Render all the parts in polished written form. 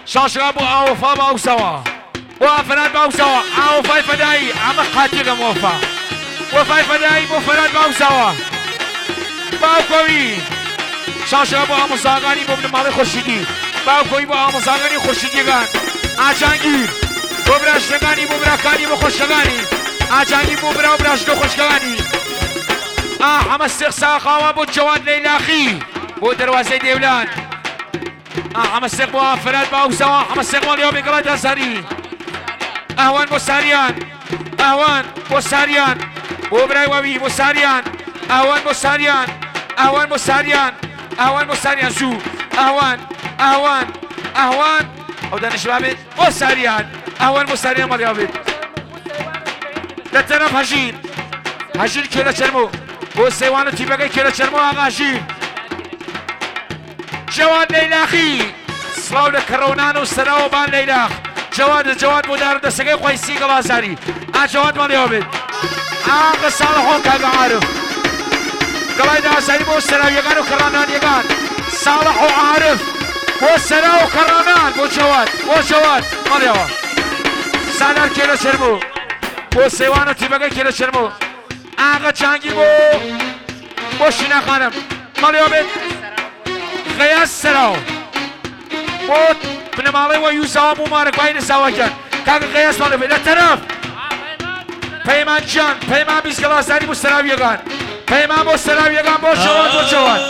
شاشرا بو اوفا باوسوا وفراد باوسوا اوفا فداي عم قاتل موفا وفاي فداي بو فراد باوسوا باوكوي شاشرا بو امساغاني بو مال خورشیدی باوكوي بو امساغاني خورشیدیگان آچانگیر بو براشتگانی بو براکانی بو خوشگانی آچانگی بو برا براشتو خوشگانی هم استقصا خوا بو جواد لیلاخی بو دروازه دیولان هم استقبال فراد باوسوا هم استقبال يوم قرات السري اهوان بوساريان اهوان بوساريان وبراي وبي بوساريان اهوان بوساريان اهوان بوساريان اهوان بوساريان شو اهوان او دان شباب بوساريان اهوان بوساريان مريابد لطرف هجين كيلو شرمو بوسيوانو تيبقى كيلو شرمو اغا هجين جواد ليلاخي سلاو لكرونان وسراو بان ليلاخ جواد مدار دسقي خويسي قبازاري جواد مال يوبد صالحون كاقا عارف قبايد عساري بو سراو يقان وكرانان يقان صالح وعارف بو سراو وكرانان بو جواد مال يوبد سالار كيلو شرمو بو سيوانو تيبقى كيلو شرمو جانجي بو شنا خانم مال يوبد قياس سراو بود بنماله و یوسف مبارک باید سواکن کاغ قیاس ماله به طرف پیمان جان پیمان بیس کلاسری مستراویگان پیمان مستراویگان با جواد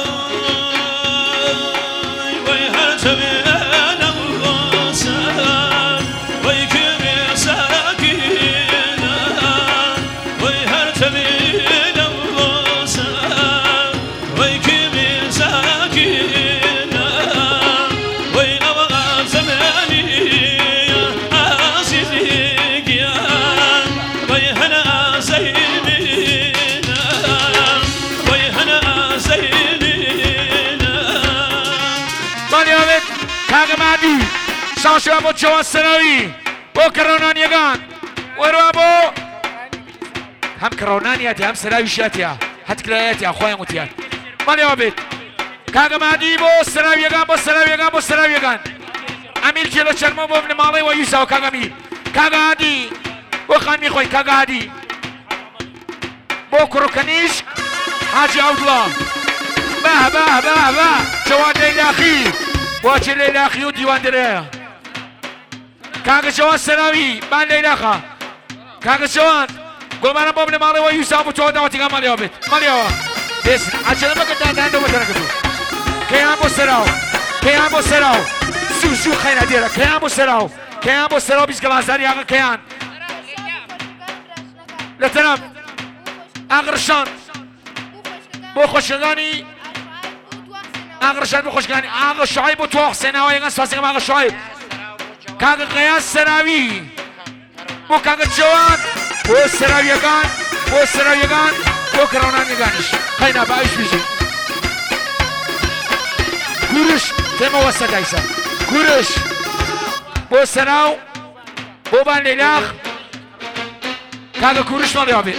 شاشا بو جواد سراوی بو کرونانیگان وروا بو هم کرونانیاتی هم سراویشاتیا حت کلایاتیا خواه متیان مالی آبید کاغ مادی بو سراویگان امیر کلو چرمو بو ابن مالی و یوسف کاغ امیر کاغ هادی بو خان میخوی کاغ هادی بو کروکنیش حاجی عبدالله به جواد لیلاخی واجه لیلاخی و دیوان دره کاغ جواد سراوی من لیلاخا کاغ جواد قول مانا بابن مالی و یوسف و تو دعوتی که مالی آبید مالی آبید بسن عجله مکن دندو بطرق دو کیان بو سراو سو خیلی دیره کیان بو سراو بیس گلازاری آقا کیان لطرف اغرشان بو خوشگانی اغرشان بو خوشگانی آقا شعیب و تو حسین ها یکن سواسیگم آقا شعیب کاغ قیاس سراوی بو کاغ جواد بو سراویگان بو کرونانیگانش خیلی باش بیشی گورش تیما وسط ایسا گورش بو سراو بو بان لیلاخ کاغ گورش مالی آبی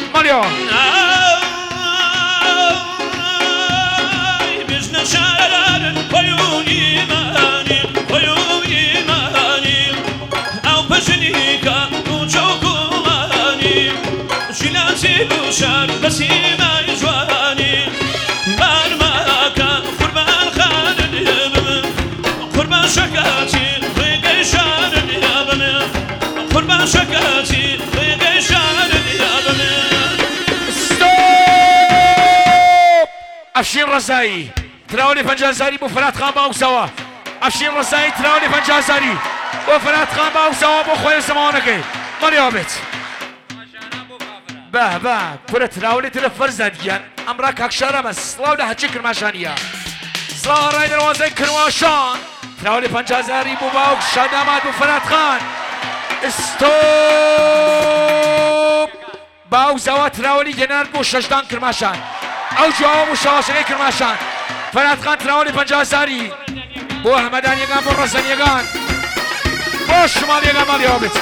شار بسيما جواني بارماكا قربان خان اليمم قربان شكاتي ريقي شار اليمم قربان شكاتي ريقي شار اليمم ستوب افشين رزاي تراولي فنجازاري بو فرات خان باو سوا افشين رزاي تراولي فنجازاري بو فرات خان باو سوا بو خويا سمانكي مريابت به پره تراولی تر فرز ندیان امرا کاکشارم سلاو ده هچی کرماشانیا سلاو رای دروازه کرماشان تراولی 50,000 بو باوک شادامات بو فرات خان استوب باوک زوات تراولی جنار بو ششدان کرماشان او جواب بو شواشنه کرماشان فرات خان تراولی 50,000 بو احمدان یگان بو رسن یگان بو شمال یگان مالیابت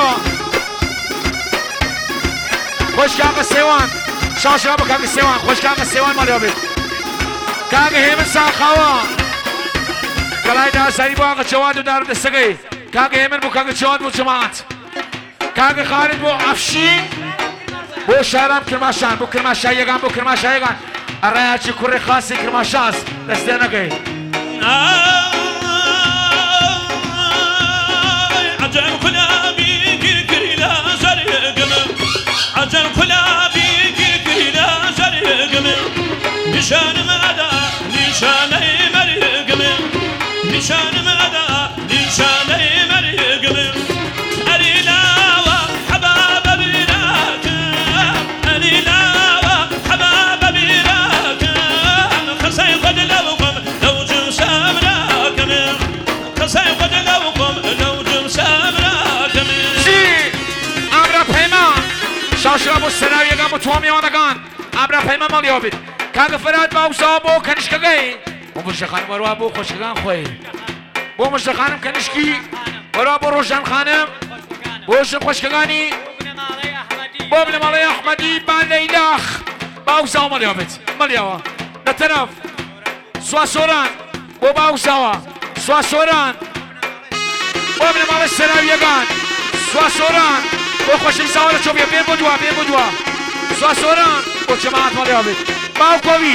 خوش کاغ سیوان شاشا با کاغ سیوان خوش کاغ سیوان مالی آبید کاغ همه ساخوا کلای دار سری با آقا جواد و دارم دستگی كاغا هيمن بو كاغا جواد بو جماعت كاغا خالد بو افشين بو شارم كرماشان بو كرماشا يغان بو كرماشا يغان الراياتي كوري خاصي كرماشاس دستينا جاي عجل كلابي كركري لا زرقم عجل كلابي كركري لا زرقم نشان مدى نشاني مرقم نشان مدى نشاني مرقم أريلاوة حباب بيراك أريلاوة حباب بيراك خسي قد لوكم لو جسام راكم خسي قد لوكم لو جسام راكم جي أمرا بيما شاشرا بو سراوي يغان بو توامي وانگان أمرا بيما ماليوبيت كاغا فراد باو صابو كنشكا جاي بو مشتخان وروا بو خوشگان خوي بو مشتخانم كنشكي وروا بو روشن خانم بوشن خوشگانی بو ابن مالي احمدي بان ليلاخ باو صاو ماليوبيت ماليوا نترف سوا سوران بو باو صاوا سوا سوران بو ابن مالي سراوي يغان سوا سوران بو خوشن صاوا لچوبيا بين بودوا سوا سوران بو جماعت ماليوبيت باو كوي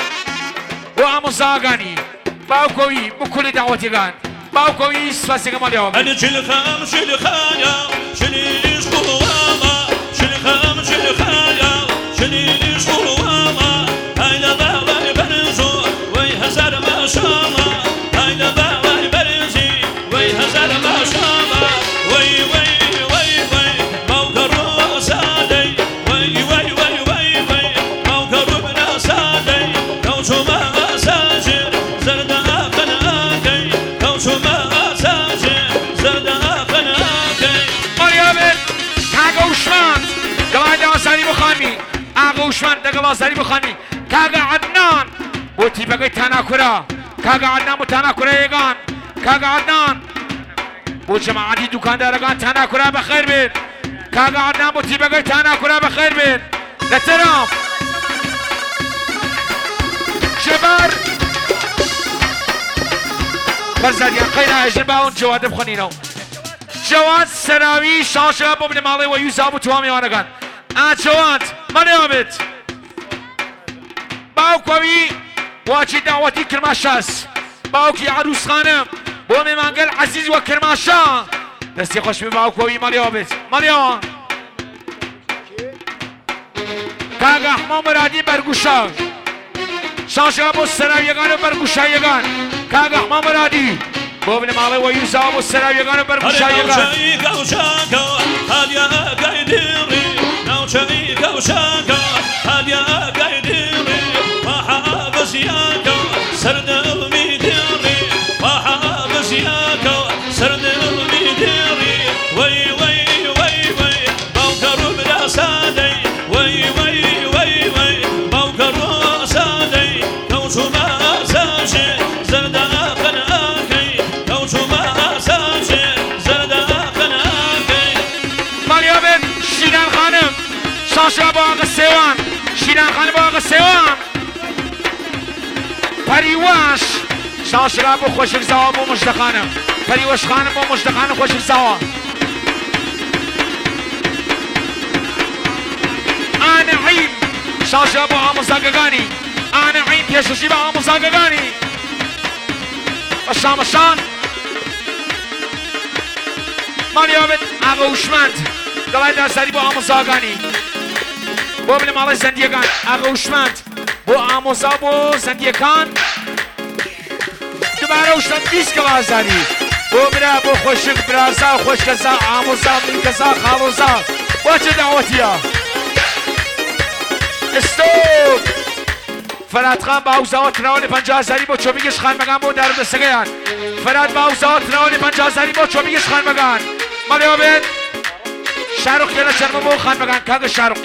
بو عمو زاغاني باو كوي بو كل دعوتيغان باو كوي سواسيغا ماليوبيت أنا شلخام شلخايا شليش قواما شلخام شلخايا شليش قواما هايلا باوي برزو ويهزر ما شاما هايلا باوي برزي ويهزر ما شاما وي وي وي وي موكرو سادي وي وي وي وي وي موكرو بنا سادي كوشو ما ساجر زردا قناكي كوشو ما ساجر زردا قناكي ماليوبيت كاغا وشمان قلايد واساني بخاني آغا وشمان دقل واساني بخاني كاغا عدنان بو تيبقى تاناكورا كاغا عدنان بو تاناكورا يغان كاغا عدنان بو جماعتي دوكان دارغان تاناكورا بخير بين كاغا عدنان بو تيبقى تاناكورا بخير بين لترام جبر برزاديان قينا اجل باون جواد بخنينو جواد سراوي شاشا بو ابن مالي ويوزا بو توامي وانگان جواد ماليوبيت باو كوي واجي دعوتي كرماشاس باوكي عروس خانم بو ممانگل عزيز وكرماشا دستي خوش باو كوي ماليوبيت ماليوا كاغا حمام مرادي برگوشا شاشا بو سراوي يغان برگوشا يغان كاغا حمام مرادي بو ابن مالي ويوزا بو سراوي يغان برگوشا يغان سرد الميديري وحابس ياكو سرد الميديري وي وي وي وي بوكر بلا سادي وي وي وي وي بوكر سادي كوشو ما ساشي زرد قناكي كوشو ما ساشي زرد قناكي ماليوبيت شيران خانم شاشا بو آغا سيوان شيران خانم بو آغا سيوان پریواش شاشرا بو خوشک زوا بو مجدخانم پریواش خانم بو مجدخانم خوشک زوا آن عیم شاشرا بو آموزاگگانی آن عیم پیشوشی با آموزاگگانی بشامشان ماليوبيت آقا وشمند دلای دستری بو آموزاگانی بو ابن مالي زندیگان آقا وشمند بو آموزا بو زندیکان دوباره وشتن 20 کلازاری بو برا بو خوشک برازا خوشکزا آموزا میکزا خالوزا واچه دعوتیا استوب فراد خان با اوزاوات نوانی 50,000 بو چوبیگش خان مگان بو در دستگیان فراد با اوزاوات نوانی 50,000 بو چوبیگش خان مگان ماليوبيت شارق يلا شرم بو خان مگان کاغ شارق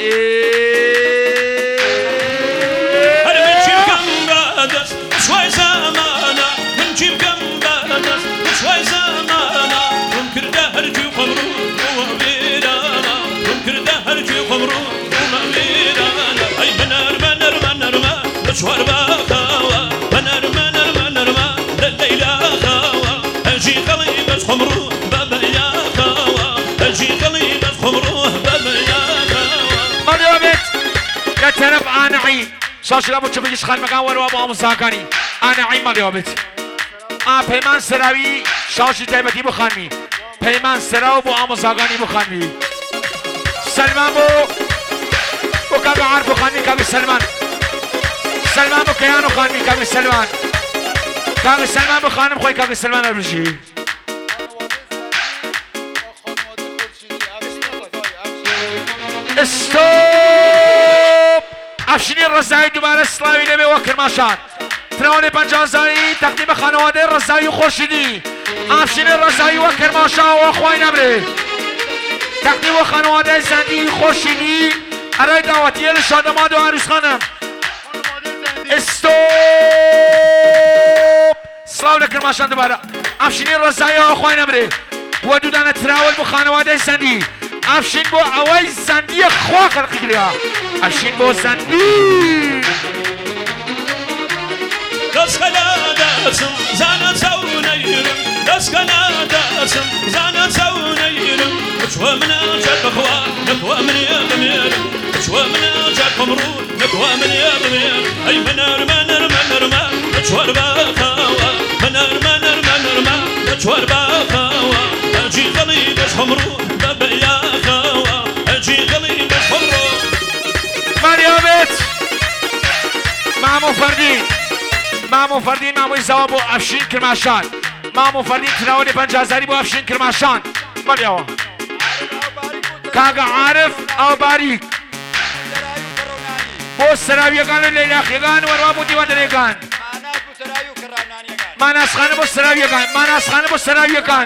شوي زمانا من جيب قمدانا شوي زمانا ممكن دهرجي وقمرو وميرانا ممكن دهرجي وقمرو وميرانا اي منر مشوار باخاوا منر لليلة خاوا اجي قلبي بس قمرو شاشرا بو چه بگیش خلمگان وروا با آموزاکانی آن عیم مالی آبید پیمان سراوی شاشی تایبتی بو خانمی پیمان سراو بو آموزاکانی بو خانمی سلمان بو کاغ عارف بو خانمی کاغ سلمان سلمان بو کیانو خانمی کاغ سلمان کاغ سلمان بو خانم خوی کاغ سلمان اربشی استوب افشینی رضایی دوباره سلاوی نمی و کرماشان تراوان 50,000 تقدیم خانواده رضایی و خورشیدی افشینی رضایی و کرماشان و خوای نمره تقدیم خانواده زندی خورشیدی ارای دعوتیه شادماد و عروس خانم استوب سلاو کرماشان دوباره افشینی رضایی و خوای نمره و دودان تراول با خانواده زندی افشین بو اوای زندی خواه خلقی گریا افشین بو زندی دست دستم زن سونيرم دست دستم زن سونيرم شو من جات بخوا نكوا من يمير شو من جات قمرو نكوا من يمير اي منر شوار بخوا منر شوار بخوا اجي غلي بس قمرو بيا خوا اجي غلي بس قمرو مريمت مامو فردین ماموی زواب و افشین کرماشان مامو فردین تراولی 50,000 بو افشین کرماشان بلی آوا کاغا عارف او باریک بو سراوی یگان لیلاخ یگان وروا بو دیوان یگان ماناس خانه بو سراوی یگان ماناس خانه بو سراوی یگان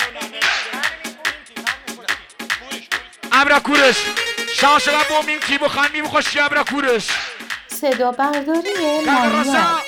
ابرا کورش شانشلا بو میم کی بو خانمی بو خوشی ابرا کورش صدا برداری مانیا